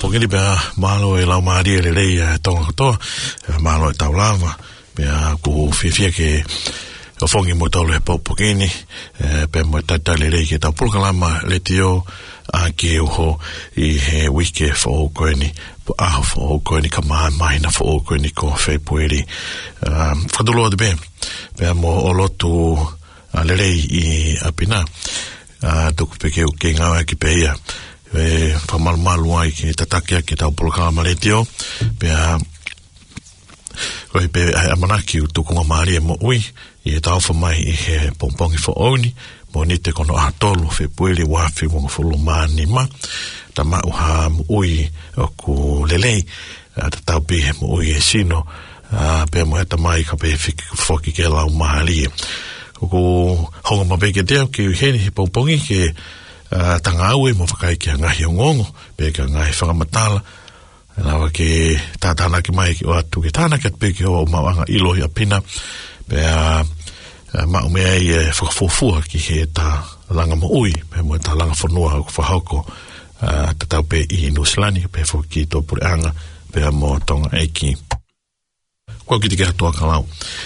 pokini bea malo e lau maari e lelei e tonga katoa, malo e tau lava, bea ku fifia ke o fongi mo tau le pokini, bea mo tata lelei ke tau pulkalama le tio a ke uho i he wike fo o koeni, aho fo o koeni ka mahina fo o koeni ko February. Whatuloa de bea mo o lotu lelei i apina, tuku peke o ke ngawa ki peia, whamalumalu ai ki tatakia ki tau pulakama le tio pea koe pe amanaki u tukunga maari e mo ui i e tau whamai i he pongpongi fo oni mo ni te kono atolu February wafi mwanga fulu maani ma ta mau ha mo ui o ku lelei ta tau pi he mo ui e sino pea mo heta mai ka pe whoki ke lau maari ku honga mabeke teo ki heni he pongpongi ke tanga aue mo whakai ki a ngahi o ngongo, pe ka ngahi whakamatala, lawa ke tātana ki mai ki o atu ke tāna ki pe ki o mawanga ilo i a pina, pe mau mea i e whakafofua ki he tā langa mo ui, pe mo tā langa whanua o whahauko, tatau pe i Nusilani, pe whaki tō pure anga, pe mo tonga eiki. Kua ki te kia toa ka lau.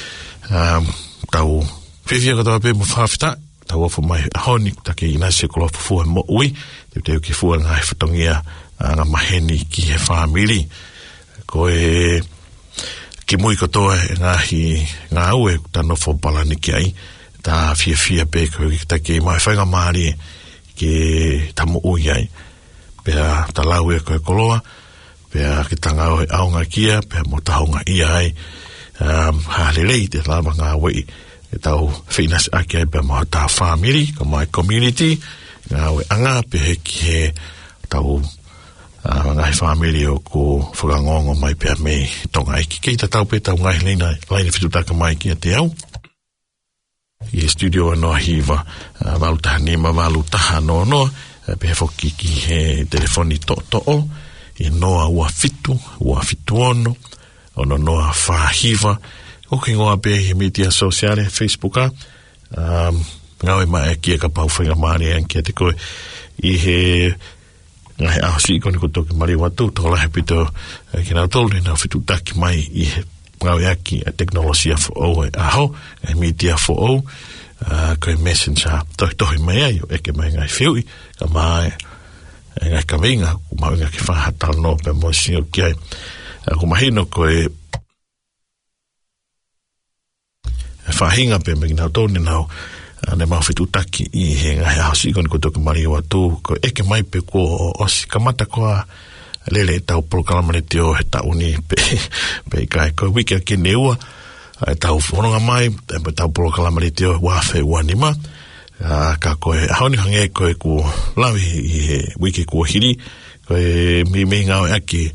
Tau whiwhia katoa pe mo whawhita, tau ofu mai honi take ina se ko fu mo ui te ki fu nga fatongia nga maheni ki he family ko e ki mui ko to nga hi nga ue tano fo balani ki ai ta fia pe ko ki take mai fanga mari ki tamo ui ai pe ta lawe ko koloa pe ki tanga au nga kia pe mo ta nga ia ai ha lelei te lava nga ue tau finas ake pe mo ta family ko my community nga we anga pe ki he tau nga family o ko whakangongo mai pe me tonga iki kei ta tau pe tau ngai leina fitutaka mai ki te au i studio no hiva valutahani ma valutaha no pe foki ki he telefoni to o i noa ua fitu ono noa fahiva o ke ngoa pe he media sociale Facebook ngawe ma e kia ka pau whainga maari an kia te koe i he ngahe aho si ikoni ko toki mari watu tō lahe pito ki nao tōle nao whitu taki mai i he ngawe aki a teknolosia fo o e aho e media fo o koe messenger tohi mai ai o eke mai ngai whiui ka mai ngai ka winga ku mau inga ki whahata no pe mo singo ki ai ku mahino koe whahinga pe me nao tōne nao ne mau whitu taki i he ngai hausi ikoni ko toki mari watu ko eke mai pe ko osi kamata koa lele tau prokalamane te o he tauni pe kai ko wiki ake neua tau whanonga mai pe tau prokalamane te o wafe wanima ka koe haoni hange koe ko lawi i he wiki ko hiri koe mi ngau ake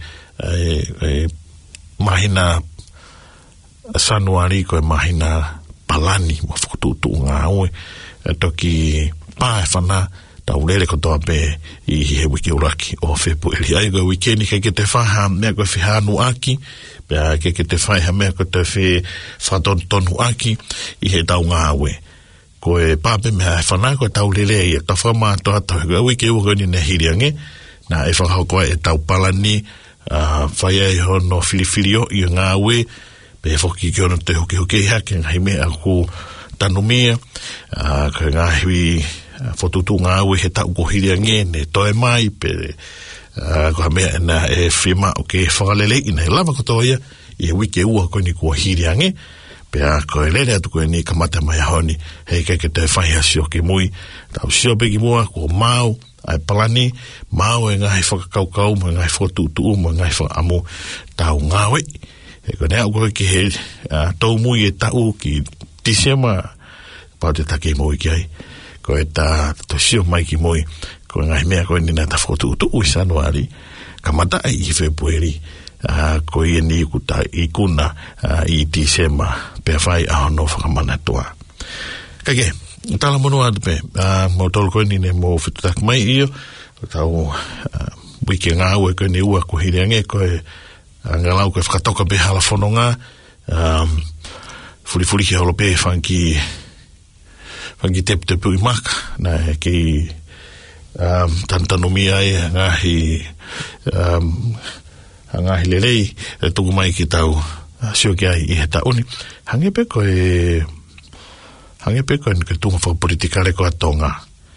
mahina sanuari koe mahina palani mo whakututu ngā ue toki pāe whana tau lele kotoa pe i he wiki uraki o February ai koe wikeni ke te whaha mea koe whihanu aki pea ke te whaiha mea koe te whatonu aki i he tau ngā ue koe pāpe mea whana koe tau lele i e ta whamātoa tau koe wiki urani ne hiriange na e whakau koe e tau palani whai ai hono filifilio i ngā ue pe foki ki ono te hoki hake ngai mea ku tanumia ka ngahi fotutu ngā ue he tau kohiri ange ne toe mai pe ka mea na e whima o ke whakalele ina he lama kotoa ia i he wiki ua koe ni kua hiri ange pe a koe lele atu koe ni kamata mai honi hei keke te whaiha sio ki mui tau sio peki mua kua mau ai palani mau e ngahi whakakaukau ma ngahi whatutu ma ngahi whakamu tau ngāwe e ko nea koe ki he tau mui e tau ki tisema pau te take mui ki ai ko e ta to sio mai ki mui ko ngai mea koe nina ta whotu ui sanuari ka mata ai i February ko i ni kuta i kuna i tisema pe whai aho no whakamana toa kage tala mono adu pe mo tolu koe nine mo whitutak mai iyo tau wiki ngā ue koe ni ua ko hiriange koe ngalau koe whakatoka pe hala whanonga furi ki holo pe whanki te pui maka na ki tantanomia ngahi lelei tuku mai ki tau sio ki ai I he tauni hangepe koe ke tunga whakapolitikare ko atonga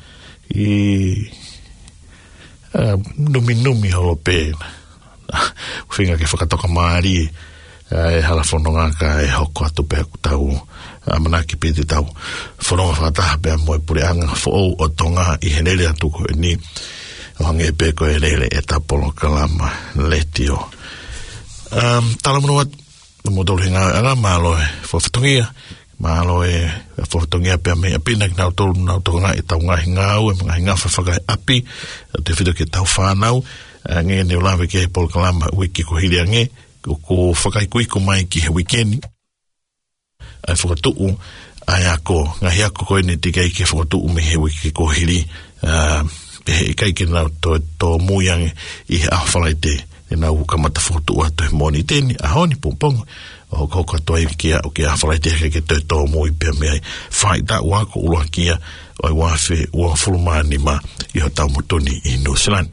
numi holo pēna whinga ke whakatoka maari e hala whanonga ka e hoko atu pēku tau manaki pēti tau whanonga whakataha pēa moe pure anga whou o tonga I he lele atu ko e ni o hange pēko e lele e tapolo kalama letio talamunuat modolu hinga anga malo e whawhatongia malo e whawhatongia pēa mea pina ki nau tolu nau tonga e tau ngahi ngau e mga hinga whawhakai api te whito ke tau whanau nge ne ulawe ke polo kalama wiki ko hili ange ko whakai kui ko mai ki he weekend ai whakatuu ai ako ngahi ako koe ne tikai ke whakatuu me he wiki ko hili he kai ke nau to muiange I he ahwhalai te e nau kamata whakatuu ato he moni teni ahoni pumpongo o koko toi kia o kia ahwhalai te ke to mui pia me ai whai ta wako uloa kia o ai wafe ua fulumani ma I ho tau motoni I New Zealand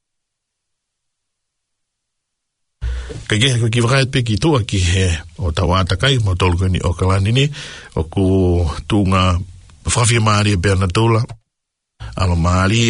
Kai ke ki whakaet pe ki tua ki he o tau atakai mo tolu koni o kalani ni o ku tunga whawhia maari e pēna tula alo maari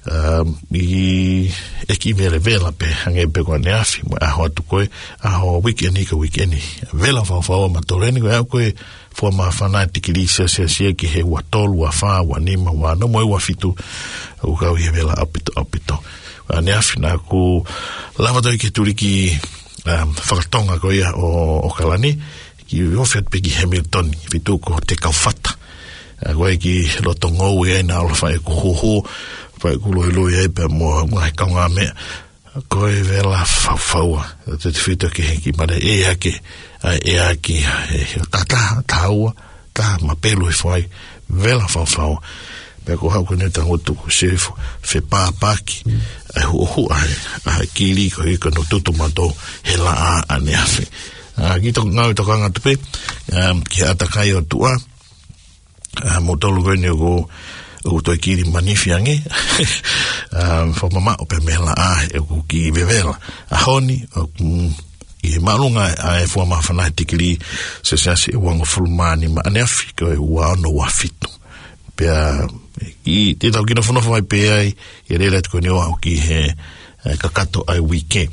I eki vele vela pe hange pe koe ne afi mo aho atu koe aho weekend vela whawhawa ma toleni koe au koe fua maa whanai tikiri sia ki he ua tolu ua wha ua nima ua no moe ua fitu au kau he vela apito ne afi na ku lava toi ke turiki whakatonga ko ia o kalani ki ofet pe ki Hamilton fitu ko te kauwhata koe ki loto ngou e na ala whae ko hoho whae ku loi e pe mo ngahe kaunga mea koe vela whawhaua te fitu ki mare e hake ta taua ta mapelu e whae vela whawhaua pe ko hau kone tangotu ko sefo fe pāpaki ai hu ai kili ko I kono tutu mato he la ane afe ki tok ngau toka ngatu pe ki atakai o tua mo tolu koe ni o toi kiri manifi ange whamama o pe mela e ku ki vevela ahoni I malunga e fua mawhanai tikiri se e wango fulmani ma ane afi ko e ua ono wa fitu pea I te tau kina whanawha mai pe ai I rere atu koe ni oa ki he kakato ai weekend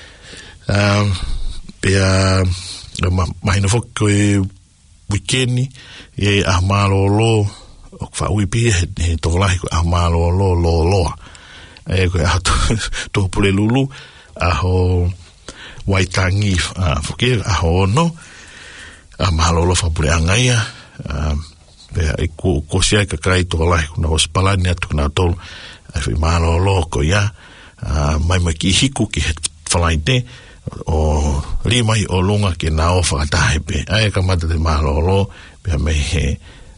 pea mahina whoki koe weekend I ahmalolo o whaui pe he tokolahi koe ahmalolo loa e koe aho tō pule lulu aho waitangi whoki aho ono ahmalolo whapule angaia pea e ko sia ka kai to lai kuna hospalani atu na tol ai fi malo loko ya mai ki hiku ki falaite o rimai o longa ke na ofa ta pe ai ka mata de malo lo pe me he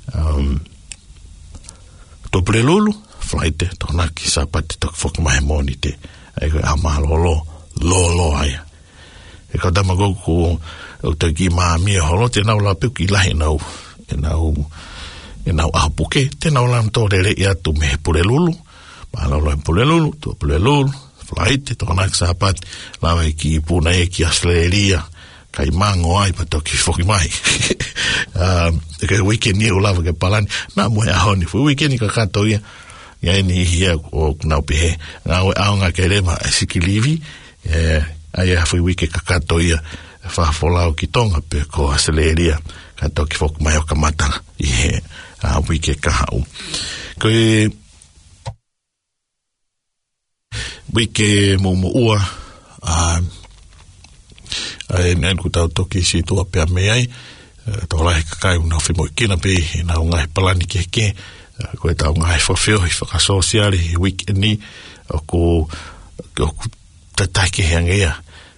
to prelulu falaite to na ki sapati to fok mai monite ai ka malo lo ai e ka dama go ko o te ki ma mi holo te na la pe ki lai na e nau ahapuke, te nau lam tō rere ia tu me purelulu, mahala ula purelulu, tu purelulu, flaite, tō kanak sapat, lawa ki puna e ki asleria, kai mango ai pato ki foki mai. E kai weekend ni ulawa ke palani, na mue ahoni, fu weekend ka kato ia, ia ni hia o kunau pehe, ngā ue aonga ke rema siki livi, ai a fu weekend ka kato ia, whafolao ki tonga pe ko asleria, kato ki foki mai o kamatanga, i he, wike kahau. Koe wike momo ua en ku tau toki si tua pia me ai tau lahi kakai unau whimo ikina pe na ungai palani ke koe tau ngai whawhio i whakasosiali wike ni oku tatai ke heangea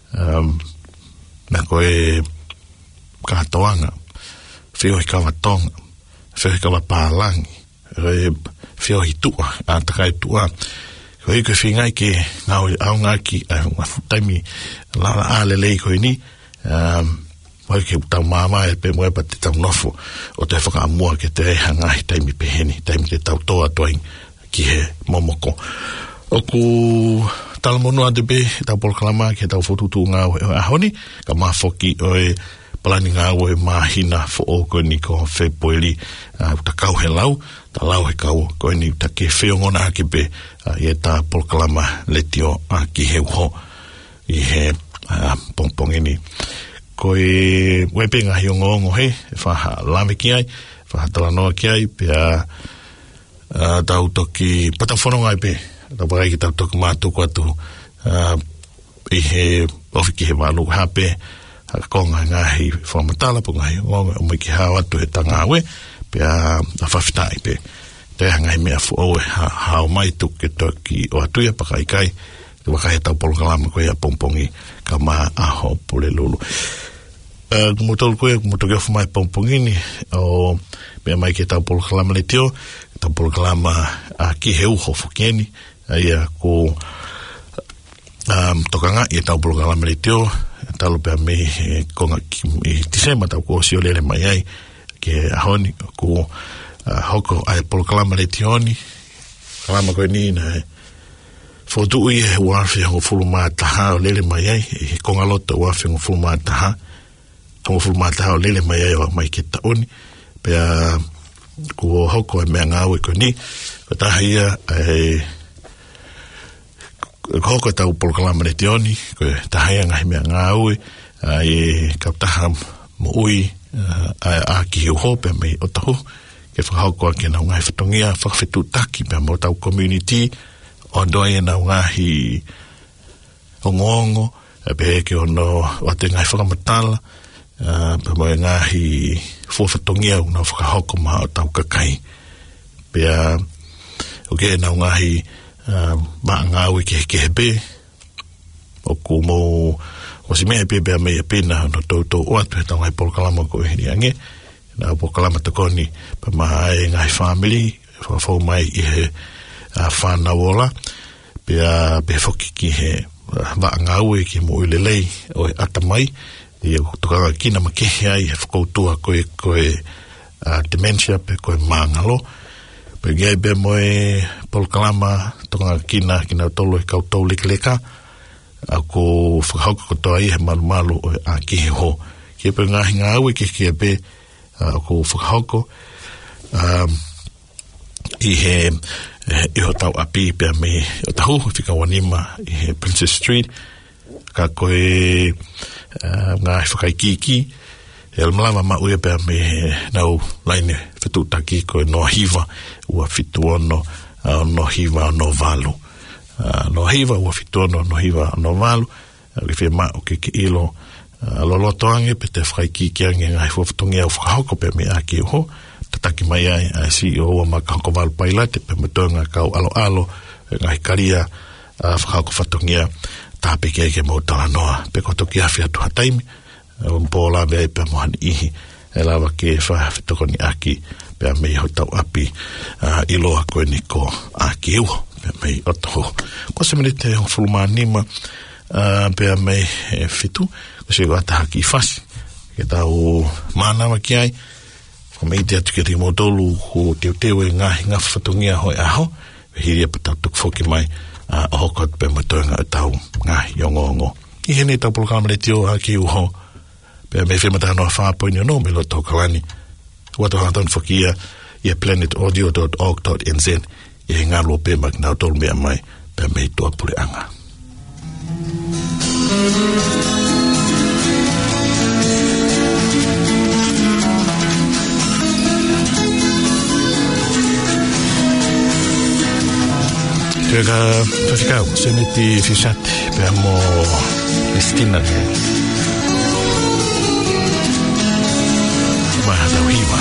na koe katoanga whio i kawatonga whio i kawapālangi whio i tua a takai tua koe koe whingai ke ngau au ngaki ngā futaimi lala ālelei koe ni koe ke tau māma e pe moe pa te tau nofo o te whakaamua ke te eha ngahi taimi peheni taimi te tau toa toaing ki he momoko. O ku talamono ade be tau polokalama ki tau fotutu ngā o ahoni ka mafoki o e palani ngā o e mahina fo o ko ni ko February ta kau he lau ta lau he kau ko ni ta ke whiongona ake be i e ta polokalama le tio ki he uho i he pongpongi ni ko e wepe ngā hiongongo he e whaha lame ki ai whaha talanoa ki ai pe tau toki patawhono ngai pe tau pakai ki tau toki mātuku atu i he ofiki he wālu hape konga ngahi whamatala po ngahi ngonga o mai ki hao atu he tanga awe pe a whawhitai pe te hangai mea fu oe hao mai tuke toki o atuia pakai kai te wakai tau polokalama koe a pongpongi ka maa aho pole lulu kumutolu koe kumutoki ofu mai pongpongi ni o mea mai ki tau polokalama le tio tau polokalama ki he uho fukieni ia ko tokanga i tau polokalama le tio talo pe me konga ki tisema tau ko si olele mai ai ke ahoni ko hoko ai polokalama le tioni kalama ko ni na fotu i e wafi ho fuluma taha olele mai ai konga loto wafi ho fuluma taha ko fuluma taha olele mai ai mai ki taoni pe ko hoko e me ngawe ko ni ko tahia hoko tau polokalama le tioni ko tahia ngai me ngawe e kaptaha mo ui a ki ho pe me o tahu ke whahaukoa ke nau ngai whatongia whakawhetu taki pe mo tau community o doi e nau ngahi o ngongo pe ke ono wate ngai whakamatala pe mo e ngahi whatongia o nau whakahauko maha o tau kakai pe o ke nau ngahi maa ngawe ke hebe o ku mo o si mea pe me e pena no tautou o atu he tau ngai polokalama ko e hiri ange na polokalama takoni pa maha e ngai family whawhau mai i he whana wola pe whoki ki he waa ngawe ki mo ulelei o e atamai i tukanga kina makehe ai he whakautua koe dementia pe koe maangalo pe gai be mo e polokalama tukanga kina tolo e kautau likeleka ako whakahauka kotoa i he malu o a ki he ho ki pe ngahi ngāwe ki be ako whakahauko i he iho tau api pe me o tahu whika wanima i he Princess Street ka koe ngahi whakaikiki e almalama ma ue pe me nau laine whetutaki koe no hiva ua fitu ono no hiva no valu no hiva ua fitono no hiva no valu ke fe ma o ke ilo loloto ange pe te whaiki ki ange ngai whaftongia o whakahoko pe me aki ho tataki mai ai a si o ua makahoko valu pailate pe matonga kau alo ngai karia whakahoko whatongia tape ke mo tala noa pe kotoki awhi atu hataimi mpola vei pe mohani ihi e lawa ke whafitoko ni aki pe a mei ho tau api iloa koe ni ko aki uho mei otaho ko se menete ho fuluma nima pe mei fitu ko se wata haki fasi ke tau mana ki ai ko mei te atu ke te modolu ho teu e ngahi whatongia hoi aho hiria pa tau tuk foki mai o hokot pe motoenga o tau ngahi yongongo i hene tau polokalama le tio haki uho pe mei whimata no whapoini no me lo tau kalani wata hantan foki ia planetaudio.org.nz e ngā lua pe mak nau tolu mea mai pe mei toa pule anga. Te ka whawhikau, seneti whisati pe amo Kristina ne. Maha tau hiwa.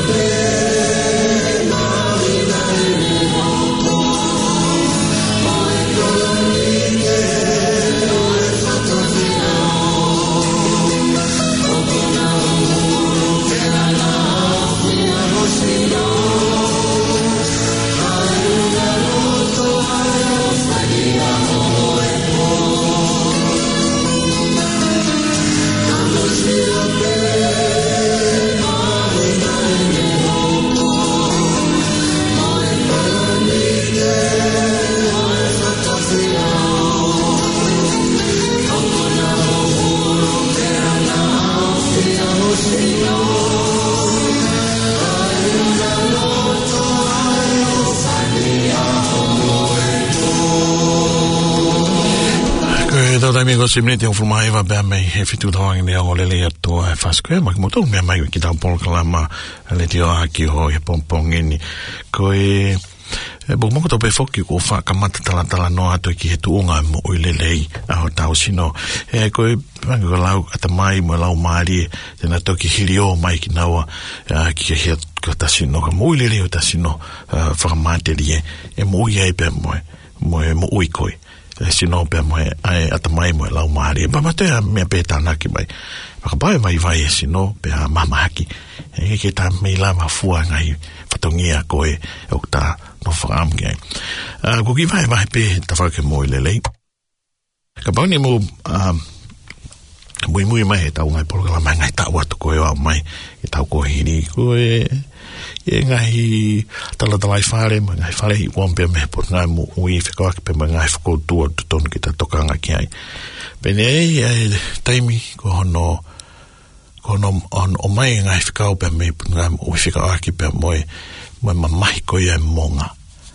Se minute on fulma eva bea mei he fitu tawangi lea o lele ato e whaskwe ma ki moto mea mai ki tau polokalama le tio aki ho he pompongini ko e bo moko to pe foki ko fa kamata tala no ato ki he tuunga mo o lelei a ho tau sino e ko e pango lau ata mai mo lau maari tena toki hirio mai ki naua ki he ko tasino ka mo lelei o tasino whakamateri e mo ia e pe mo uikoi sino pe mo ai ata mai mo lau maari pa matea me pe tanaki mai whakapai mai vai sino pe mama haki e ke ta me la mafua ngai fatongia ko e o ta no fram ke ko ki vai pe ta fa ke mo lelei ka ba ni mo muy mai ta ngai por la mai ta wa to ko e mai ta ko hini ko e ngai tala fare ngai fare I wampe me por ngai mo ui fika ke pe ngai fko tu ton ki ta tokanga ki ai pene e taimi ko no on o mai ngai fika pe me ngai mo fika ki pe moi mai ko ia monga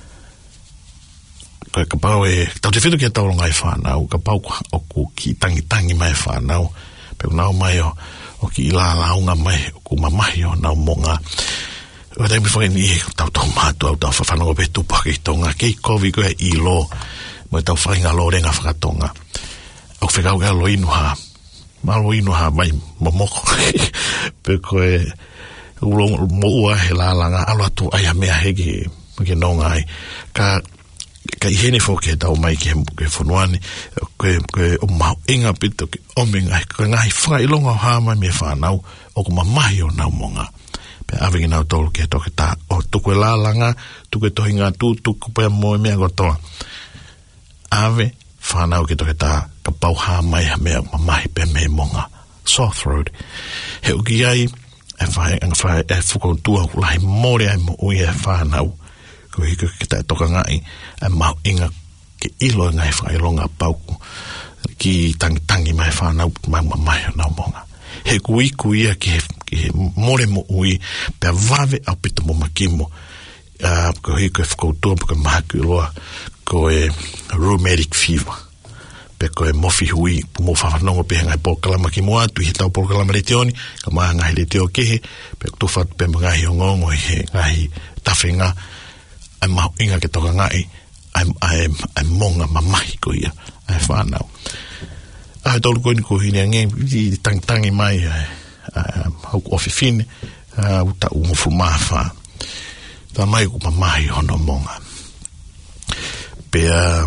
ko ka pau e ta te fitu ki ta ngai fa na ka pau o ku ki tangi mai fa na pe na mai o ki la unga mai ku mai o na monga o dai mi foi ni tau tomato au tau whanonga pe tupa ki tonga kei kovi koe I lo mo tau whainga lo renga whakatonga au whekau ka lo inuha ma lo inuha mai momoko pe koe mo ua he la langa alo atu ai a mea hegi ke nonga ai ka ihene fo ke tau mai ke whanuani koe o mau inga pito ke omenga koe ngai whailonga o hama me whanau o ko mamahi o nau monga avingi nau tolu ke toke ta o tuku la langa tuku tohinga tuku pe mo me gotoa ave whanau ke toke ta ka pau ha mai mai pe me monga sore throat he uki ai e whai e fuko tua lai more ai mo ui e whanau ko hiko ke ta toka ngai e mau inga ke ilo ngai whai longa pauku ki tangi mai whanau mai nau monga he kui a ke more mo ui pe vave au pita mo makimo ko hiko e whakoutua po ka mahaku loa ko e rheumatic fever pe ko e mofi hui mo whawhanongo pe ngai pokalama ki moa tu he tau pokalama le teoni ka maa ngai le teo kehe pe kutufat pe ngai hongongo he ngai tawhenga ai mahu inga ke toka ngai ai monga mamahi ko ia ai whanau ai tolu koe ni ko hini ange I tangi mai hau ofi fine uta umufu mafa ta mai ku mamahi hono monga pe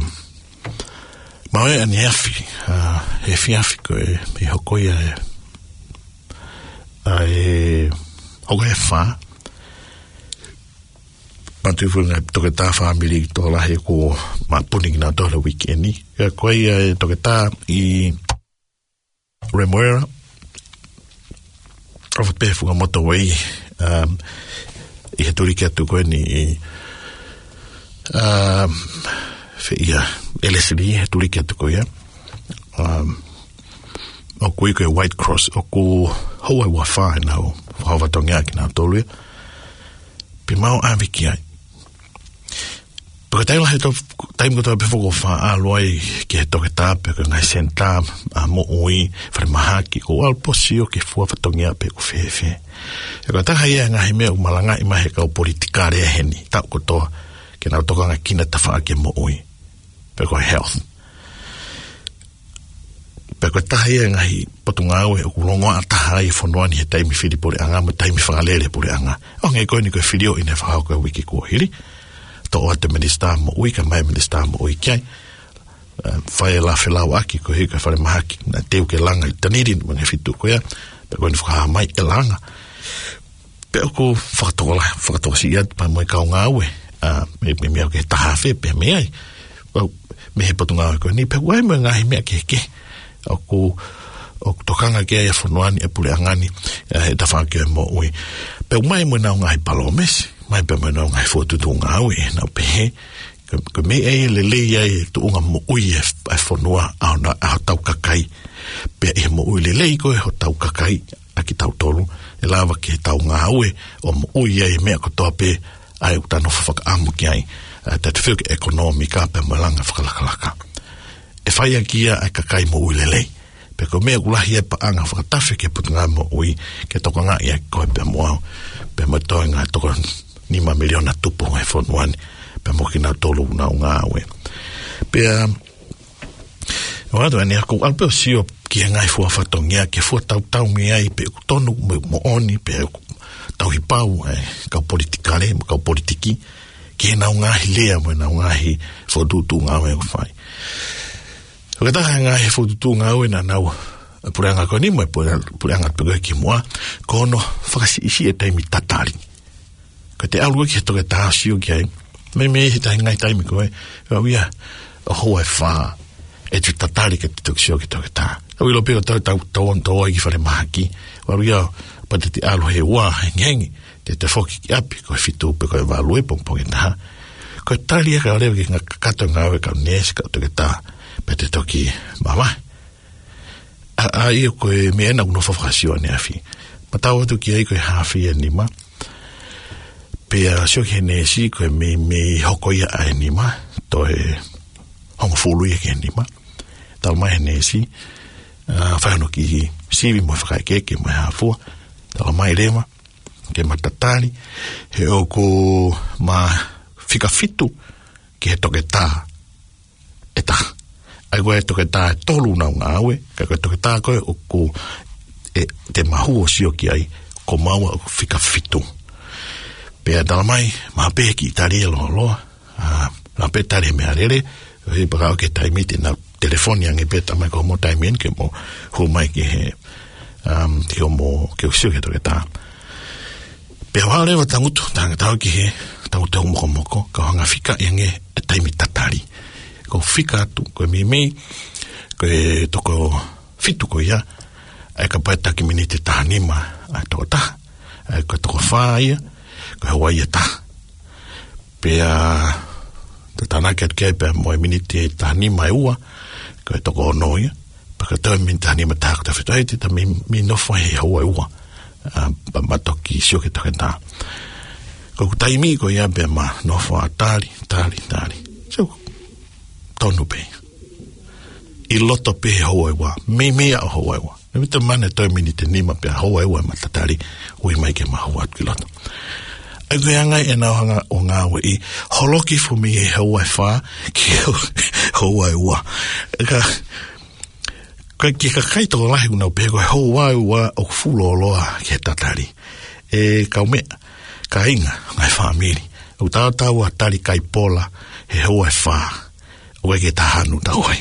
mai ani afi afi ko e hoko ia ai hoga fa patu funga toke ta family to la he ko ma putting na dollar weekend ni ko ia toke ta I Remuera of pe fuga motorway I he turi kia tu koe ni fe ia LSD he turi kia tu koe o kui koe White Cross o ku hoa wa whae nao hawa tongia ki nao tolu pe mau avi ki ai Porque taila he to taim ko to pe foko fa a loi ke to ke ta pe ngai senta a mo ui fra mahaki ko al posio ke fu fatongia pe ko fefe e ko ta haia ngai me o malanga I mai ka politikare heni ta ko to ke na to ka kina ta fa ke mo ui pe ko health pe pe ko tahi ngai potungawe o kulongo ata ai fonwani he taimi fili pole anga mo taimi whakalele pole anga o ngai koe ni koe filio ina whakao koe wiki kua hiri to o te minister mo ui ka mai minister mo ui kiai whae la whilau aki koe hika whare mahaki na teu ke langa i taniri mga fitu koea pe koe ni whakaha mai e langa pe o ko whakatoka si iad pa moe kao ngāwe me mea ke taha whe pe mea ai me he potungawe koe ni pe wai mo ngahi mea ke o tokanga ke ai whanuani e pule angani he tawhake mo ui pe mai mo nao ngahi palomesi mai pe mo nao ngahi whotutu ngāwe e nao pe he ko me e le ai tu unga mo ui e whanua au tau kakai pe e mo ui le ko e ho tau kakai aki tau tolu e lava ki tau ngāwe o mo ui e mea kotoa pe ai utano whaka amu ki ai te whiuke ekonomika pe malanga whakalakalaka e whaia kia ai kakai mo ui le pe ko mea ulahi e pa anga whakatafe ke putunga mo ui ke toko ngā ia koe pe moao pe mo toi ngā toko 5 miliona tupu e whanuani pe mo ki nā tolu nā ngāwe pe wado ane ako alpe o sio ki ngai fua whatongia ke fua tau mi ai pe tonu mo oni pe tau hi pau kau politikare kau politiki ki nā ngahi lea mo nā ngahi whotutu ngāwe o whai o ka taha ngahi whotutu ngāwe na nau pureanga ko ni mo pureanga pego ki moa kono whakasi isi e taimi tatari ka te alua ki he toke taha sio ki ai me he tahi ngai taimi koe wia o hoa e whaa e tu tatari ke te tukisio ki toke tā au ilo pego tau ai ki whare mahaki wia pa te alu he ua hengi te whoki ki api koe fitu pe koe walu e pongpong e taha koe tali e ka lewa ki ngā kato ngāwe ka nes ka toke tā pe te toki mawai a iyo koe me ena uno whawhasio ane afi ma tau atu ki ai koe hawhi e nima pe a sio ki he nesi koe me hoko ia a e nima to e hongo fulu ia ki he nima tau mai he nesi whahano ki sivi mo whakaikeke mai hawhua tau mai rema ke matatari he o ko ma whika fitu ki he toke tā e tā ai koe toke tā e tolu nau ngāwe ka koe toke tā koe o ko te mahu o sio ki ai ko maua o whika fitu pea talamai ma pe ki tari e loa na pe tari me arere e baka o ke taimiti na telefoni ange pe tamai ko mo taimin ke mo hu mai ki he ki o mo ke o sio ke toke tā pea wale wa tangutu tau ki he tangutu o moko ka hanga whika ange e taimi tatari ko whika atu ko mi ko e toko fitu ko ia ai ka pai taki minite tahanima ai toko ta ai ko toko whaia ko Hawaii ta pea te tanaka ke pe mo minite tani mai ua ko to ko noia pa ka te min tani ma ta ka fitai te mi no fa he Hawaii ua ba to ki sio ke ta ko taimi ko ia be ma no fa tali so tonu pe I loto pe Hawaii ua me a Hawaii ua me te mane to minite ni ma pe Hawaii ua ma tatari ui mai ke ma Hawaii ki loto ai koe angai e nauhanga o ngāwe I holoki fu mi e Hawaii wha ki Hawaii ua ki ka kai toko lahi unau pe koe Hawaii ua o fuloloa ke tatari e kau mea ka inga ngai whamiri o tau a tari kai pola he Hawaii wha o ke tahanu tau ai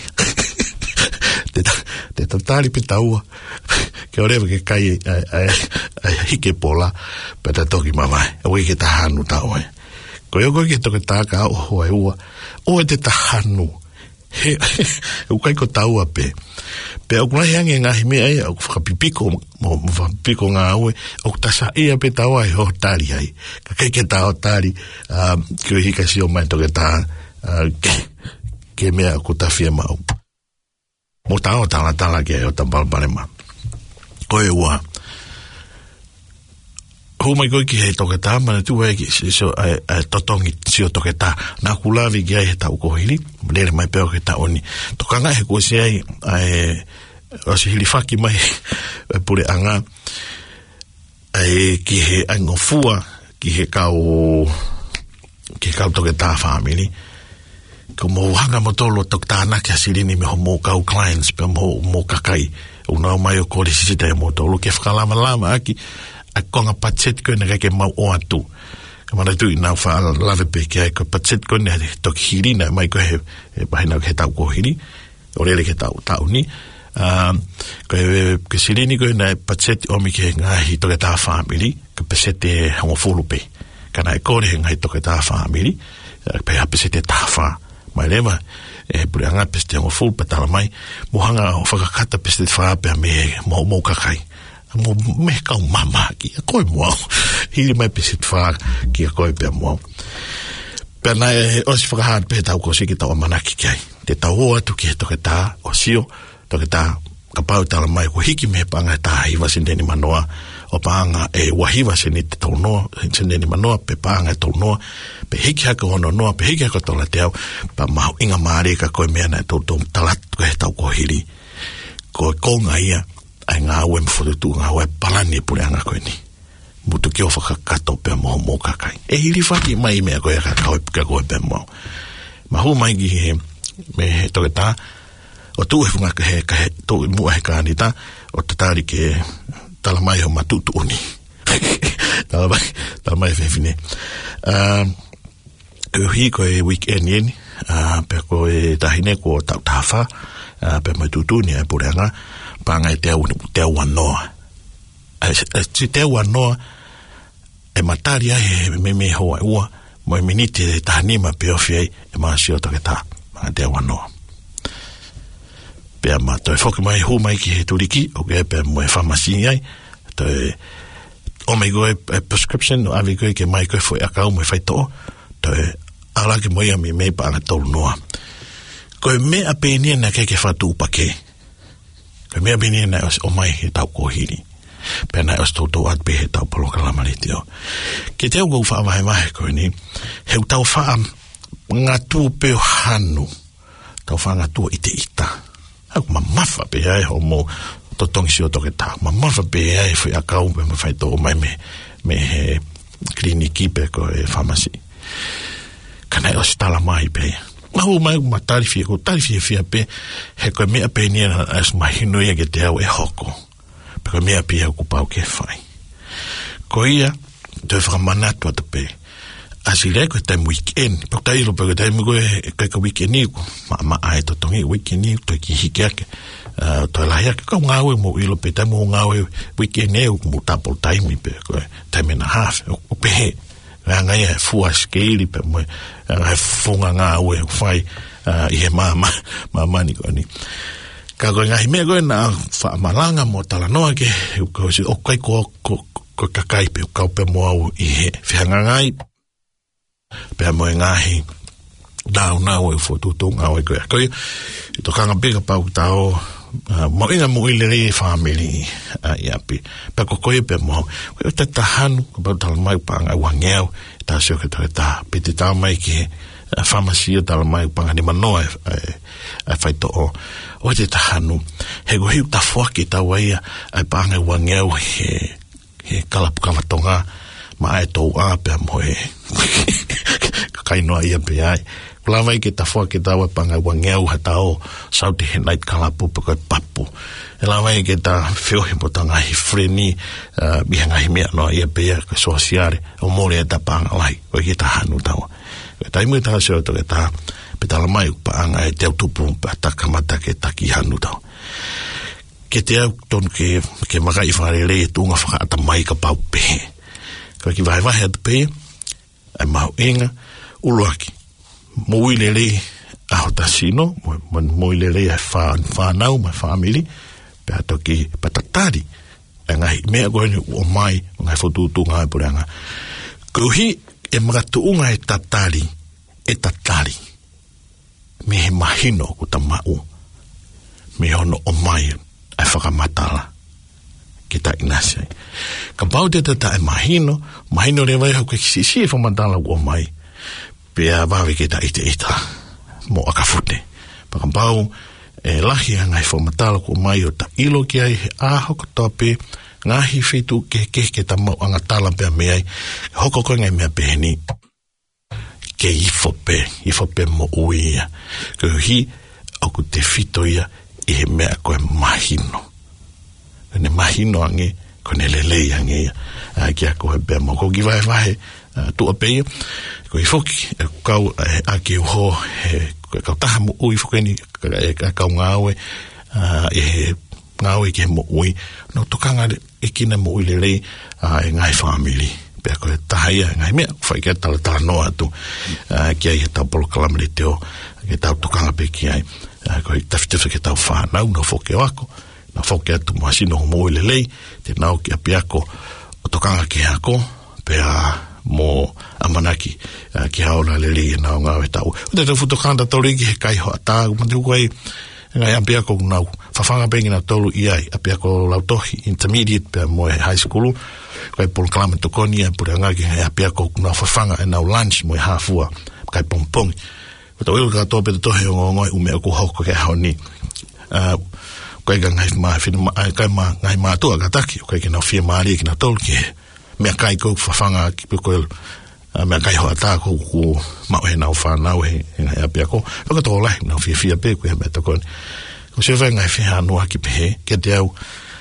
te tatari pe taua ke orewa ke kai hike pola pe ta toki mamai o ke tahanu tau ai ko yo ke toke taka o hoa ua o te tahanu he o kai ko taua pe o kunahi ange ngahi me ai o whakapipiko mo whakapipiko ngā aue o tasa ia pe taua ai ho tari ai ka kai ke tau tari ki o hika si o mai toke ta ke mea ko tawhia mau mo tau tala ki ai o tambalbalema koe ua ho mai koe ki hei toke tā mana tu e ki so totongi sio toke tā nā kulavi ki ai he tau kohiri lere mai peo ke tā oni tokanga he koe si ai o si hili whaki mai pure anga ki he angofua ki he kau toke tā family ko mo hanga mo tolo tok tāna kia sirini me ho mo kau clients pe mo kakai una mai o kore sisita mo tolo ke whakalama lama aki a konga patset ko na ke mau o atu ka mana tu ina fa lave pe kia ko patset ko ne tok hirina mai ko he bahina ke tau ko hiri o rele ke tau ni ke sirini ko na patset o mi ke ngahi to ke ta family ke patset ho fulupe kana e kore ngahi to ke ta family pe a patset ta fa mai leva pure anga peste ngo full patala mai mo hanga o whakakata peste whaape me mo kakai mo me kau mama ki a koe mo hiri mai peste wha ki a koe pe mo pena o si whakahat pe tau ko siki tau amanaki kiai te tau hoa tu ki he toke tā o sio toke tā ka pau tala mai ko hiki me panga tā hiwa sindeni manoa o panga wahiwa sini te tau noa sindeni manoa pe panga tau noa pe hiki haka hono noa pe hiki haka tola te au pa mahu inga maare ka koe mea na tau talat ko he tau ko hiri ko konga ia ai ngā ue mfututu ngā ue palani pule anga koe ni mutu ki o whakakato pe mo kakai hiri whaki mai mea koe ka koe pe mo mahu mai ki he me he toke tā o tu e funga ka he tu mua he kānita o tatari ke tala mai ho matutu uni tala mai whewhine hi ko e weekend yeni pe ko e tahine ko tau tafa pe matutu ni e purenga panga e te wanoa te wanoa e mataria he me hoa ua mo e miniti e tahanima pe ofi e maasio toke tā te wanoa pe ma to foka mai hu mai ki he turiki o ke pe mo e pharmacy ai to o me go prescription o ave go ke mai ko foi akau mo fai to ala ke mo ia me pa na to noa ko me a pe ni na ke fatu pa ke ko me a pe ni na o mai he tau ko hiri pe na os to at pe he tau polo kala malitio ke te go fa mai mai ko ni he tau fa nga tu pe hanu tau fa nga tu ita aku mamafa pe ai ho mo to tong si o to ke ta mamafa pe ai foi akau me fai to mai me kliniki pe ko e pharmacy kana o stala mai pe mau mai matari ko tari fi pe he ko me pe ni as mai no ia ke te au e hoko pe ko me pe ku pau ke fai ko ia de vraiment to pe asile ko te weekend po tai lo pe te mo ko weekend ni ma ai to tongi weekend ni to ki hikake to la ya ko ngawe mo ilo pe te mo ngawe weekend ne mo tapo time pe ko time and a half o pe nga ia fu scale pe mo nga funga ngawe fai i mama ni ko ni ka ko nga me ko na fa malanga mo tala no ke ko si o kai ko kakai pe ko pe mo au i fe nga ngai pe mo ngahi dau na o fotutu ngau ko to kanga bega pa tao mo inga mo ile family ya pe pa ko pe mo ko ta tahanu ko tal mai pa nga wangeu ta sio ke ta pe te ta mai ke pharmacy tal mai pa ni mano fai to o te tahanu he go hi ta foki ta wai ai pa nga wangeu he kalap kamatonga ma e tau a pe mo kai no ia pe ai la vai ke ta fo ke ta wa panga wangeu hatao sauti he night kalapu pe ko papu la vai ke ta feo he potanga hi freni bi hanga hi me no ia pe ko sociale o mole ta panga lai o ke ta hanu ta ta mu ta so to ta pe ta la mai panga e te tupu pa ta kamata ke ta ki hanu ta ke te ton ke magai fare le tunga fa ta mai ka pau pe ko ki vai at pe ai mau inga uluaki mo ilele a hotasino mo ilele a fa nau ma family pe ato ki patatari ngai me go ni o mai ngai fotu tu ngai poranga ko hi e magatu unga e tatari me imagino ko tamau me ono o mai a whakamatala kita inasi ka pau te ta imagino le vai ho ke si fo mandala o mai pe a va ke ta ita mo akafute pa ka pau lahi ngai fo matala ko mai o ta ilo ki ai a ho ko tope ngahi fitu ke ta mo anga tala pe me ai hoko ko ngai me pe ni ke ifope mo uia. Ko hi oku te fito ia I he mea koe mahino. Ne mahino ange, ko ne lelei ange ia. Kia koe bea mo ko ki vahe tua peia. Ko I foki, e kau a ki uho, koe kau taha mo ui fokeni, e kau ngāwe, e ngāwe ki he mo ui. No tokanga e kina mo ui lelei, e ngai family. Pea koe taha ia, ngai mea, whai kia tala noa atu. Kia I he tau polo kalamari teo, ke tau tokanga pe ki ai. Ko I tawhitiwha ke tau whanau na whoke o ako, na whoke atu mahasino ho mo lelei, te nau ki api ako, o tokanga ki ako, pea mo amanaki, ki haola lelei e nau ngāwe tau. O te tau futokanda tau rigi he kai hoa tāgu, mandi ukai, ngai api ako nau, whawhanga pengi na tolu iai, api ako lautohi, intermediate, pea mo e high school, kai polo kalama tokoni, pura ngaki, api ako nau whawhanga e nau lunch, mo e hafua, kai pongpongi. Ko ilu ka tope te tohe o ngoi ume o kuhoko ke honi. Koe ka ngai maa whina kai maa ngai maa tua ka taki. Koe ki nau whia maari ki nau tolu ki he. Mea kai kou whawhanga ki pe koe mea kai hoa tā kou ku mau he nau whanau he ngai api ako. Waka tō lai nau whia pe koe he mea tokoni. Ko se whai ngai whia anua ki pe he. Ke te au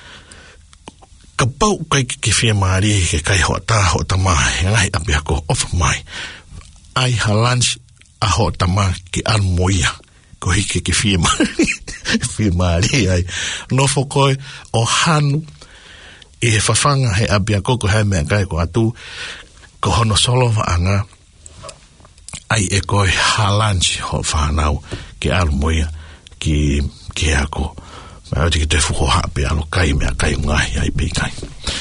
ka pau koe ki whia maari ke kai hoa tā hoa ta maa he ngai api ako of mai. Ai ha lunch a ho tama ki almoia ko hike ki firma ai no fokoi o hanu e whawhanga he abia koko he mea kai ko atu ko hono solo anga ai e koe halanchi ho whanau ki almoia ki ako mai oti ki te fuho hape alo kai mea kai ngahi ai pe kai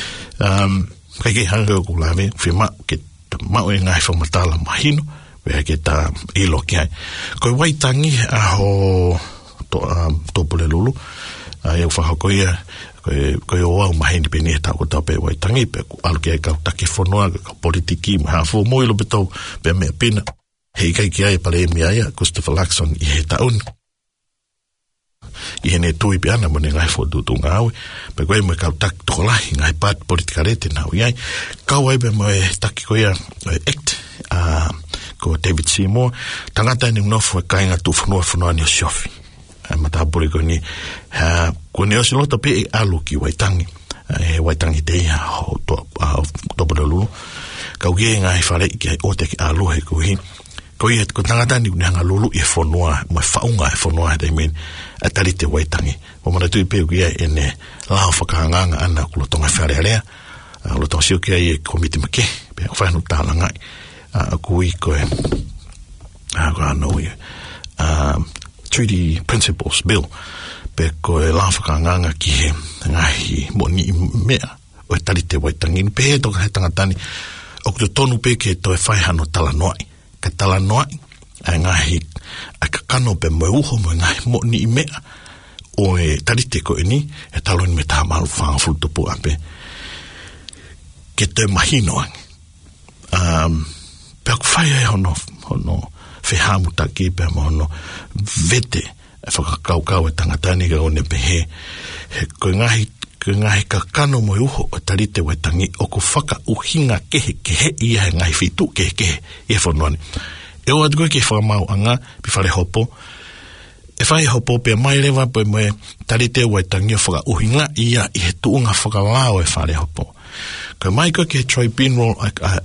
kai ki hanga ko lave firma ki mau e ngai whamatala mahino wea ke ta ilo ki ai. Koe waitangi aho tōpule lulu, iau whakakoia, koe o au maheni pe ni e tāko tau pe waitangi, pe alu ki ai kau take whanua, kau politiki, mahafu, moilo pe tau, pe mea pina. Hei kai ki ai pale e mi ai, Christopher Luxon, I he taun. I he ne tui pe ana, mone ngai whotutu ngā aue, pe koe mo e kau tak tokolahi, ngai pat politika rete nau iai, kau ai pe mo e taki koia, act, ko David Seymour, tangata ni mnofu e kainga tu whanua ni o siofi. Matapuri ko ni, ko ni o silota pe e alu ki waitangi, waitangi te iha ho topo de lulu. Kau gie ngā i whare ki o te ki alu he ko hi. Ko i ko tangata ni hanga lulu i whanua, mai whaunga e whanua he mean, a tari te waitangi. O mana tui pe ukia e ne lao whakahanganga ana kulo tonga whare area, lo tonga sio kia i e komiti make, pe o whanu tāla ngai. Kui koe Treaty Principles Bill pe koe lawhakanganga ki he ngahi mo ni mea o e tari te waitangi pe he toka he tangatani o kuto tonu pe ke to e whaihano talanoai ka talanoai a ngahi a kakano pe mo uho mo ngahi mo ni mea o e tari te koe ni e talo ni me taha malu whangafulu tupu ape ke te mahinoangi pe aku whai ai hono whehamu taki pe hono vete e whakakaukau e tangatani ka one pe he koe ngahi ka kano mo uho o tarite waitangi o ku whaka uhinga kehe ia he ngahi fitu kehe i e whanuani e o atu koe ke whamau anga pi whare hopo e whai hopo pe mai lewa pe moe tarite waitangi o whaka uhinga ia i he tuunga whakalao e whare hopo koe mai koe ke tribunal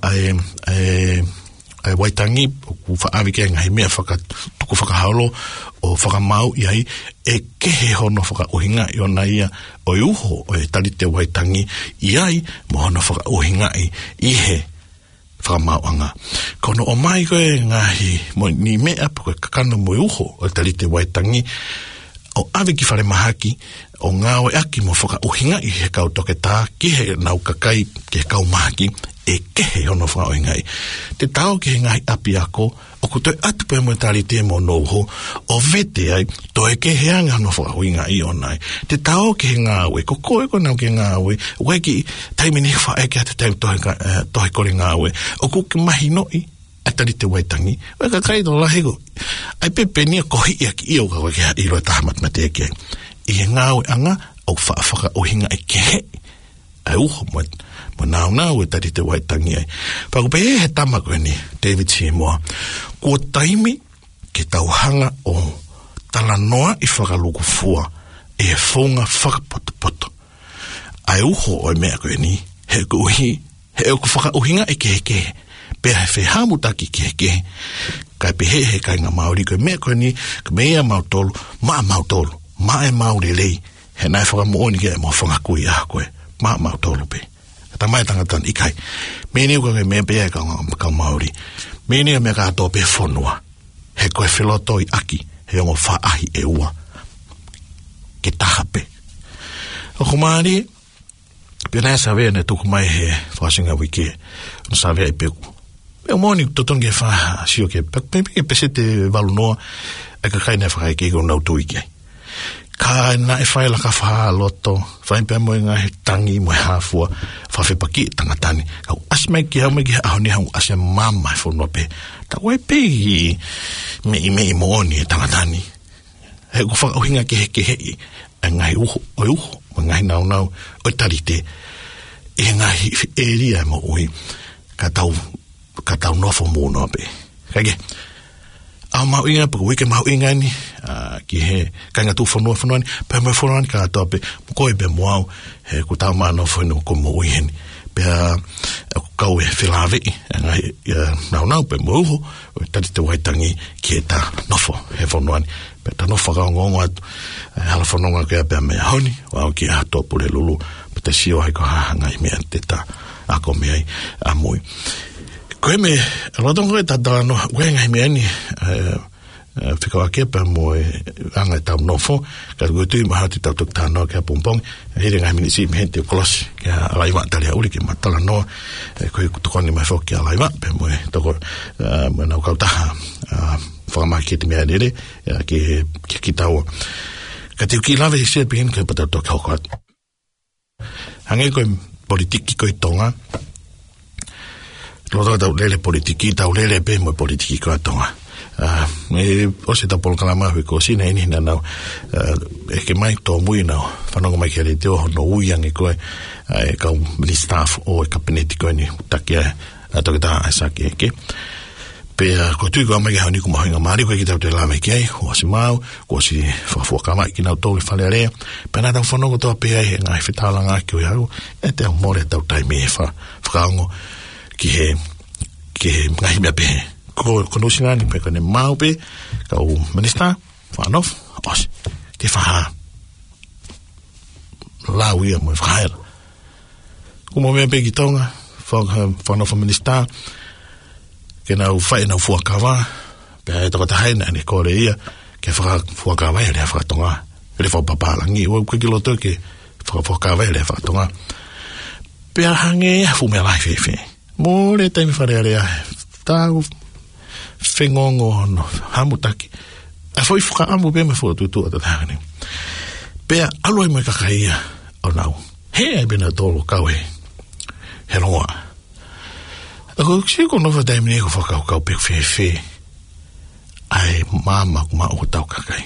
ai waitangi ku whaawi ke ngahi mea tuku whakahaulo o whakamau iai e kehe hono whakauhinga i ona ia o uho o e tarite waitangi iai mo hono whakauhinga i he whakamau anga. Kono o mai koe ngahi mo ni mea po kakano mo uho o e tarite waitangi o awe ki whare mahaki o ngāwe aki mo whakauhinga i he kau toke tā ki he nau kakai ki he kau mahaki e kehe hono whaoingai. Te tau ke ngai api ako, o kutoi atu pe mo tari te mo nouho, o vete ai, to e kehe anga hono whaoingai o nai. Te tau ke ngāwe, ko koe ko nau ke ngāwe, weki taimini whaeke ate taim tohe kore ngāwe, o kuki mahi noi, atari te waitangi, weka kaito lahego, ai pepe nia kohi ia ki iyo ka wake iro e tahamat mate eke. I he ngāwe anga, o whaafaka o hinga e kehe, ai uho Nau e tari te waitangi ai. Pakupe he tama koe ni, David Seymour. Kua taimi ke tauhanga o talanoa I whakaluku fua e whonga whakapoto. Ai uho o mea koe ni, he kuhi, he o whakauhinga e kehe. Pea he whehamutaki kehe. Kai pehe he kai ngā Māori koe mea koe ni, ka mea mautolu, mautolu, e Māori lei. He nai whakamooni ke e mo whangakui a koe, mautolu pe. Tamai tangatan ikai. Meni uka ke mea pea e ka Māori. Meni e mea ka ato pe whonua. He koe whiloto I aki, he ongo whaahi e ua. Ke taha pe. O kumari, pia nai savea ne tuku mai he whasinga wiki. No savea I peku. E moni totonge wha sio ke pese te walu noa e ka kaina whakai ke ko nau tui ke. Ka na e whai laka wha loto, whai pia moe ngā he tangi moe hafua, whawhepaki tangatani. Kau asmai ki hau me ki hau ni hau asya mama e whanua pe. Ta wai pe I mooni e tangatani. He ku whakauhinga ke hei, e ngai uho, ma ngai nau, o tarite, e ngai e ria mo ui, ka tau nofo mōna pe. Kage, au mau inga, paka wike mau inga ni, ki he, kai ngā tū whanua ni, pēr mai whanua ni, ka atoa pe, koe pe moau, he ku tau maa nofo inu, ko mo ui heni. Pea, ku kau e whilawe, nau, pe mo uho, tari te waitangi, ki e ta nofo, he whanua ni. Pea ta nofo kau ngongo atu, hala whanonga kia pēr mea honi, wau ki a toa pure lulu, pe te sio hai ko hahanga I mea te ta, ako mea a mui. Koe me, rotongo e tatara no, koe ngai mea ni, whikawa kepa mo e anga e tau nofo, ka koe tui mahati tau tuk tānoa kia pompong, here ngai mini si mihe te kolosi, kia alaiwa tali hauri ki matala noa, koe tukoni mai fo kia alaiwa, pe mo e toko, mo nau kautaha, whakamaki te mea nere, ki taua. Ka te uki lawe I sia pihin, koe patau tō kaukat. Hange koe politiki koe tonga, Loto tau lele politiki, tau lele pe mo politiki ko atonga. O se tau polkala mahui ko sina ini nanau, e ke mai tō mui nau, whanonga mai kia re te oho no uiangi koe, e kau mini staff o e kabineti koe ni, takia toke tā aisaki eke. Pea, ko tui ko amai ke hau ni kumahoinga maari koe ki tau te lame ki ai, ko si mau, ko si whafuakama ki nau tōli whale area, pea nā tau whanonga tō pea he ngai whitāla ngā ki oi hau, e te au more tau taimi e whakaongo, ki he ngahi mea pehe. Ko nusi ngani pe kone mau pe, kau minista, whanof, os, te whaha. Lau ia mo whahaera. Kumo mea pe ki tonga, whanof minista, ke nau whae nau fuakawa, pe hae toko tahaina, ane kore ia, ke fuakawa ia lea whakatonga, ele whapapalangi, ua kwe ki loto ke fuakawa ia lea whakatonga. Pe ahange ia fumea lai fefe. Mōre taimi wharearea, tāu whengongo no hamutaki. A whoi whakaamu pēme whakatutu a tatahani. Pea aloi mai kakaia o nau. He ai bena tōlo kau he rongoa. Ako siko nofa taimi neko whakau pek whewhe. Ai māma kuma o tau kakai.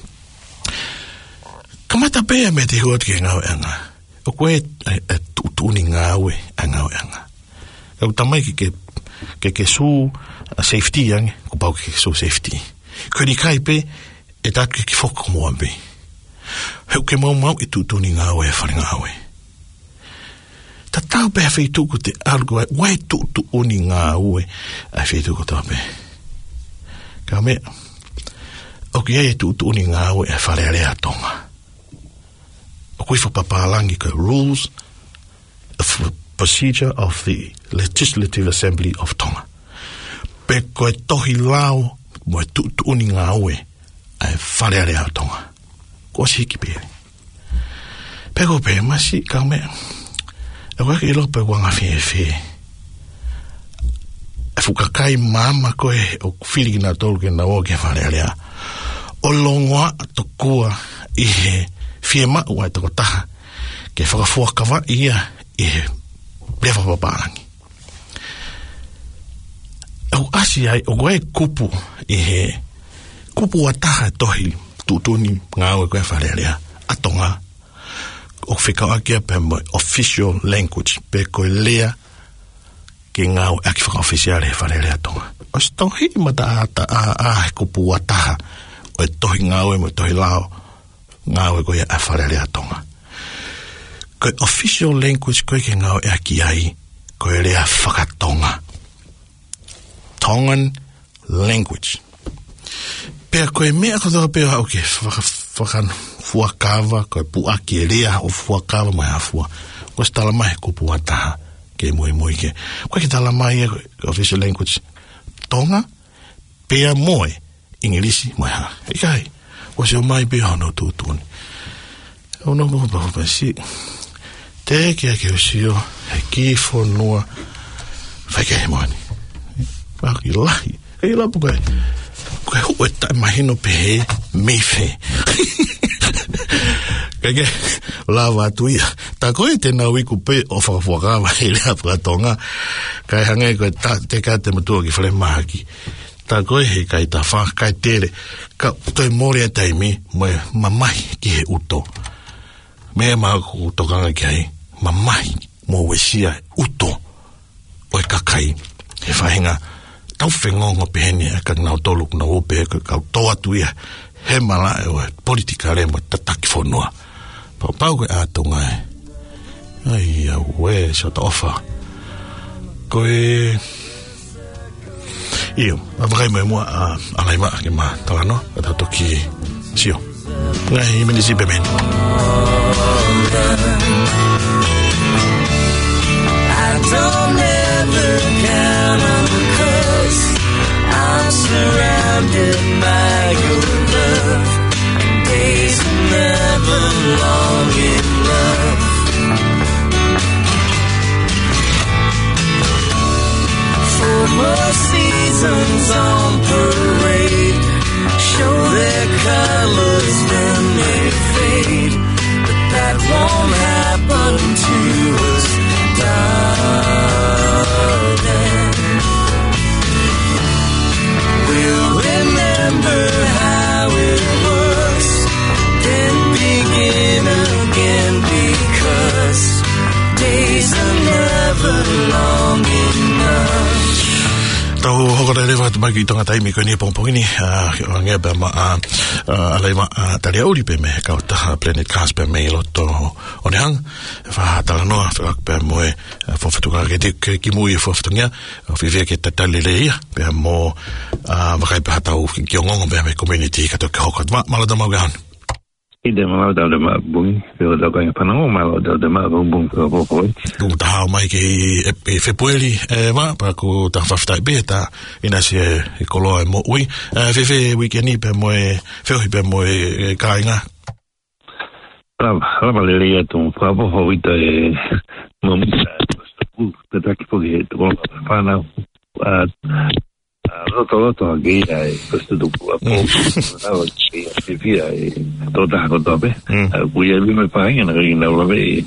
Kamata pēa me te huat ke ngau anga. O koe tūni ngāwe a ngau anga. Kau tamai ke su safety yang, ko pau ke su safety. Ko ni kai pe, e tātu ki whoko moa pe. Heu ke mau I tūtuni ngāwe e whare ngāwe. Ta tau pe a whaituku te argo ai, wai tūtuni ngāwe a whaituku tau pe. Ka mea, o ki ai tūtuni ngāwe e whare area tonga. O kui whapapalangi ka rules, procedure of the Legislative Assembly of Tonga. Pe koe tohi lao mo e tuuni ngā ue ai whareare a Tonga. Ko si hiki pēri. Pe ko pē masi ka mea. E koe ki lope wanga whewhe. E fukakai mama koe o whiriki nā tolu ke nā o ke whareare a. O longoa to kua I he whiema ua e toko taha. Ke whakafuakawa ia I he lewa paparangi. Au asi ai, o koe kupu I he kupu ataha tohi tūtuni ngā ue koe wharearea atonga. o whika akia pe mo official language pe ko lea ke ngau aki whaka official he wharelea tonga. O si tau hii mata a kupu ataha o e tohi ngau e mo tohi lao ngau e koe a wharelea tonga. Koe official language koe ke ngau e aki ai koe lea whakatonga. Tongan language. Pea koe mea kotoa pea au ke whakan fuakawa, koe puaki e lea o fuakawa mai hafua. Koe si tala mai kupu ataha ke mui ke. Koe ki tala mai e official language Tonga, pea moe Ingilisi mai ha. Ikai, koe si o mai pea hono tūtuni. Ono mo pa si. Te kia ke o si o he ki whanua whaike he moani. Paki lahi. Kei lapu koe. Koe hua tai mahino pe he mewhe. Kake, lawa atu ia. Ta koe tēnā wiku pe o whakafuakawa he lea Whakatonga. Kai hangai koe te ka te matua ki whare mahaki. Ta koe he kai ta wha, kai tere. Ka toi mōre a taimi, moe mamahi ki he uto. Mea maa ku utokanga ki hei. Mamahi, mō wesia uto. O e kakai. He whahinga. Tau whengongo pehene e ka ngau tolu kuna ope e ka tau atu ia. He mala e o politika re mo tataki whanua. Pau koe ātonga e. Ai au we, so ta ofa. Koe... Iyo, apakai mo e mua alai maa ke maa talano. Ata toki sio. Ngai minisi bemen. I don't ever count on the curse. I'm surrounded by your love. Days are never long enough. Four more seasons on parade. Show their colors when they fade. But that won't happen to us, darling. We'll remember how it was, then begin again, because days are never long enough. Tau hokora rewa tu maki tonga taimi koe ni pongpongi ni ngea pe ma alai ma tari auri pe me kau taha Planet Cast pe me iloto o ne hang wha tala noa whakak pe moe whawhatuka ke ki mui whawhatungia whiwea ke tatali le ia pe mo wakai pe hatau ki o ngongo pe me community kato ke hokot malata mau gahan Ide malau dau de mak bung, pero dau kaya panang malau dau de mak bung pero pokoi. Bung tahu mai ke Februari ma pa ku ta faftai be ta ina se kolo mo ui fe weekend pe mo fe mo kainga. La valeria tu pa po ita mo ku te taki po ke to pana roto aquí questo dopo a poco che via tutta con dobe poi io mi fai una grina la ve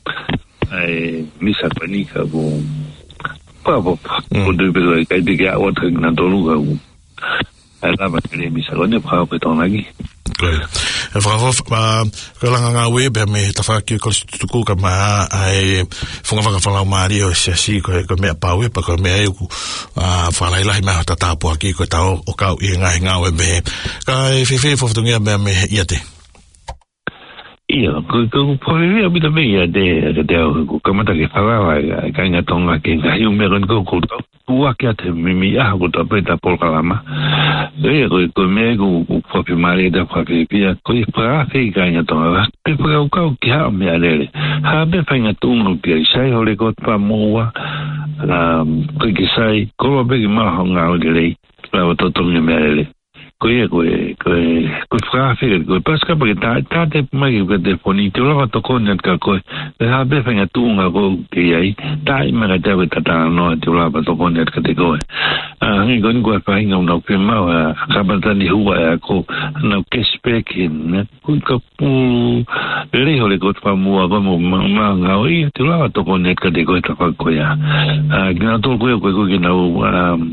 mi sa panica con pavo con due persone che di che a otro non to luga alla batteria mi sa con ne pavo che torna aquí Bravo, kalanga nga we be me tafaki ko stuku ka ma ai funga fala mari o si ko me pa we pa ko me ku fala ila ma tata po aki ko ta o ka i nga we be ka fe fotungia be me iate Ia, ko poe abi da me ia de ko kamata ke fala ka nga tonga ke nga yu me ron ko tua que até me argo da preta por calama ko me ko popi mare da popi pia ko para fe ganha tonga pe para o que ha me alele ha be fanga tungo pia sai hole ko pa moa ko que sai ko be ma hanga o dele para o totonga me alele ko fra fe ko paska porque ta te mai que te fonito lo to con el ko ha be fanga tunga ko que ai ta me ga te ta no te lo ba to con el que te ko ngi gon ko pa inga no pe ma ka ba ta ni huwa ko no que speaking ko pu le ho le ko pa mu ko ma nga oi te lo to con el que te ko ta ko ya gna to ko que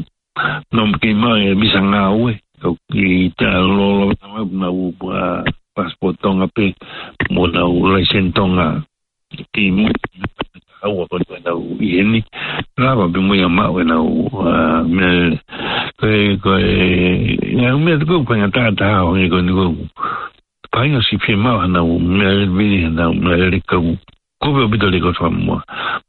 no ke ma mi sanga we ki ta lo na passport tonga pe mo na license tonga ki mo au ko na ieni lava be mo ya ma na me ko ya me ko pa ta o ni ko painga si firma na me vi na me ko be bi dole ko famo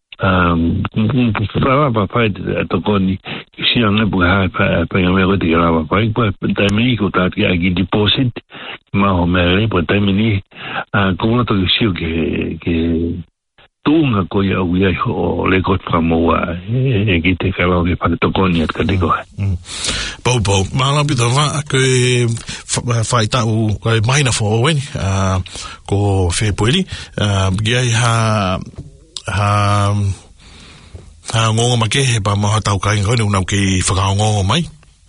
Frava papai tokoni si anga buha pa me ko ti lava pai pa tami ko ta ki agi deposit ma o me po tami ko na to si ke tunga ko ya uia o le ko famo ki te kala ke pa tokoni at ka te ko Bobo, mala bita va ke faita u ko maina fo wen ko fe poeli gia ha ngongo make he pa mo tau kai ngone unam ki whakaongo mai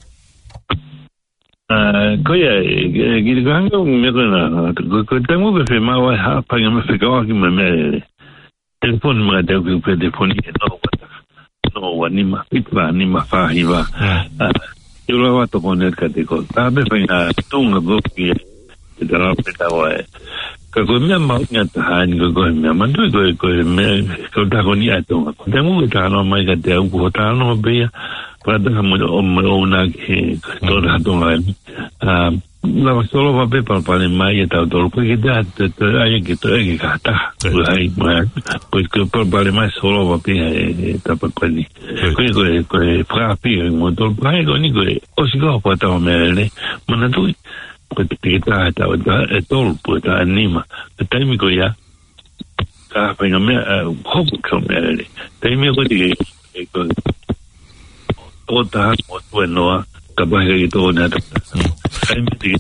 ko ya ki gango me na ko temu be fe ma wa ha pa me fe ka ki me telefon ma de ko pe telefon no wa ni ma pitva ni ma fa hiva yo lo va to poner ka te ko ta be fe na tunga go ki de la peta wa ka ko me ma nya ta ni ko me ma do ko me ko ta ko ni ato ko te mu ta no mai ka te ko ta no be pa da mo o na ke to da to la solo va be pa mai ta do ko ke da ai ke to e ka ta ai ma pues que por mai solo va be ta pa ko ni ko fra pi mo to pa ko ni ko o si go pa ta me le mo na tu ko te ta tol po ta anima te mi ko ya ka pa me ho ko me te mi ko ti ko o ta o bueno ka ba ke to na ta mi ti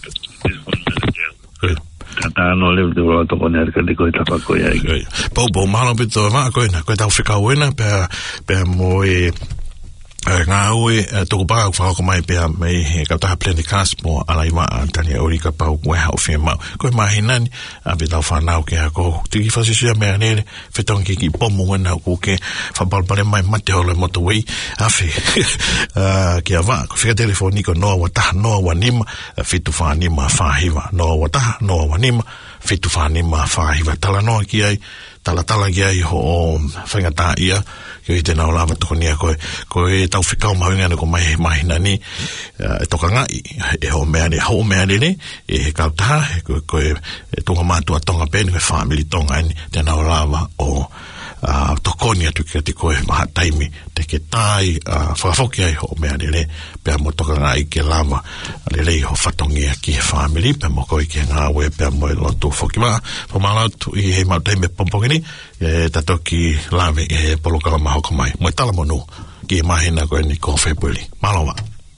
ta no le de lo to poner que ko ta pa ko ya bo malo bito va ko na ko ta fika wena pe mo ngā oe toko pāu whakako mai pēr mei he kautaha pleni kāspo alai maa tani ori ka pau kue hao whea mau koe mahi nani a pe tau whanau ke hako tiki whasisuia mea nere whetongi ki pomo wena ko ke whapalpare mai mate holo moto wei a whi ki a wā ko whika telefoni ko noa wataha noa wanima whitu whanima whahiwa noa wataha noa wanima whitu whanima whahiwa tala noa ki ai tala ki ai ho o whaingata ia ki i tēnā o lava tokonia koe tau whikau mahuinga ko mai nani e toka ngai e ho mea ne e he kautaha koe e tonga mātua tonga pēni koe whamili tonga ani tēnā o lava o tokonia tuki ati koe maha taimi te ke tai whakafoki ai ho mea ne pēr mo toka ngai ke lava lelei ho whatongia ki he whamili pēr mo koe ki ngā ue pēr mo e lotu whoki maa whamalautu i he mau taime pompongini e tatoki lave e polokala mahoko mai mo tala monu ki mahina koe ni ko February malawa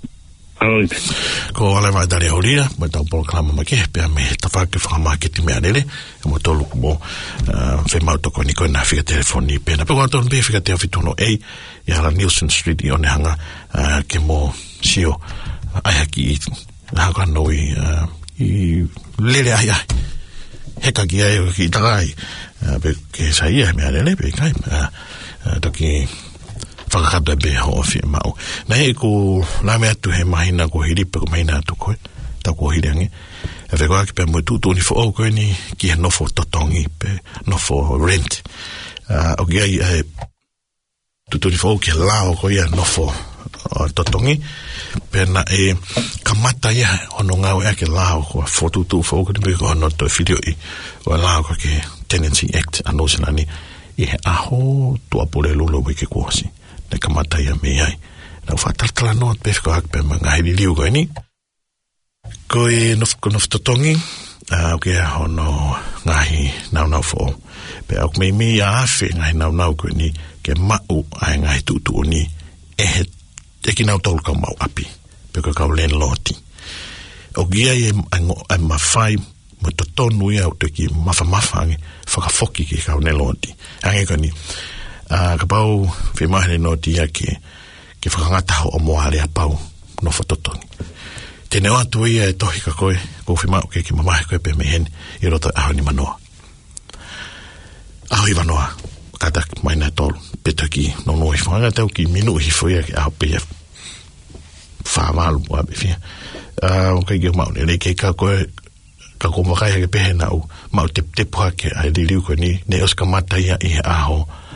ko ale vai dare holia mo tau polokala ma ke pe me tafake whakamaketi mea lele mo tolu mo fe mau toko ni koe na whika telefoni pena pe kua pe whika te awhitono e ala Nielsen Street i one hanga ke mo sio ai haki i haka noi i lele ai heka ki ai ki takai pe ke sa ia mea lele pe kai toki whakakata be ho fi mau na he ko la mea tu he mahina ko hiripe ko mahina tu koe ta ko hirangi e wheko aki pe mo tutu ni fo o koe ni ki he nofo totongi pe nofo rent o ki ai tutu ni fo o ki lao ko ia nofo totongi pe na e kamata ia ono ngau e ke lao ko fo tutu fo o koe ni ko no to video i o lao ko ke Tenancy Act ano sinani i he aho tua pole lulo wike kuosi ne kamata ia me ai na whataltala noa pe whiko hak pe mga hiri liu koe ni koe nof totongi ke hono ngahi nau fo pe au mei mi a awhi ngahi nau koe ni ke mau ai ngahi tutu ni he teki nau tolu ka mau api pe koe kau len loti o gia e mawhai mo totonu ia o teki mafa whakafoki ki kau ne loti ange koe ni ka pau whimahene no tia ke whakangata o moale a pau no whatotoni. Tene o atu ia e tohi ka koe, ko whimau ke ki mamahe koe pe mehen i roto aho ni manoa. Aho i manoa, kata mai nai tolu, peto ki no noi whanga tau ki minu hi whuia ki aho pe whamalu mua be whia. O kai ki o maune, nei ke ka koe ka ko makai ke pehena u mau te puake ai liu ko ni ne os ka mata ia I aho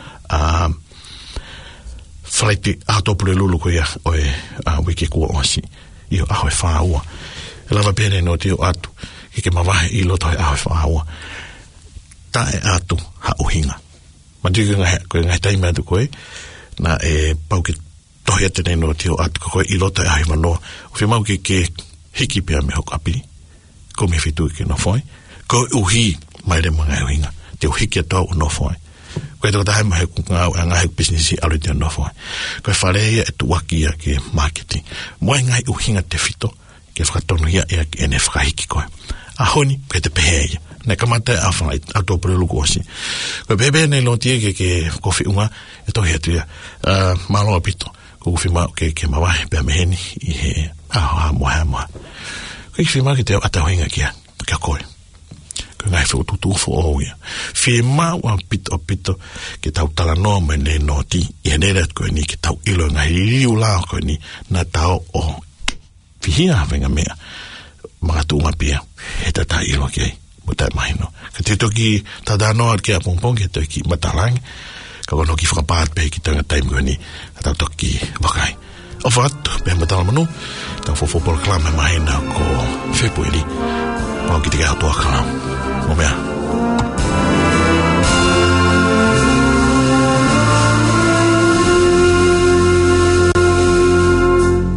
flight auto por lulu ko ia o wiki ko osi io aho fa ua lava pere no tio atu ke mavahe I loto aho fa ua ta atu ha uhinga madiga ngai tai me ko na pau ke tohia tene no tio atu ko I loto aho mano o fi mau ke hiki pia me hokapi ko me fitu ke no foi ko uhi mai le mga uhinga te hiki to no foi ko to ta mai ku nga business ali te no foi ko fare e tu waki ke marketing mo ngai uhinga te fito ke fratonu ia e ene frahiki ko a honi pe te pehe na kamata a flight a to por lu kosi ko bebe ne lo tie ke ko fi unga e to he tia malo apito ko fi ma ke ma vai pe meheni I he mo ko fi ma ke te ata hoinga kia ka ko ngai fo tutu fo oia fi ma wa pito ke tau tala no me ne noti I ne let ko ni ke tau ilo ngai riu la ko ni na tau o fi hia venga mea mga tunga pia e tata ilo ke mutai mai no ke te toki tada no ke a pompong ke toki matalang ka kono ki frapat pe ki tanga time ko ni ka toki vakai o fat pe matala manu ta fo football club mai na ko fe pueli o ki te ka to akala o mea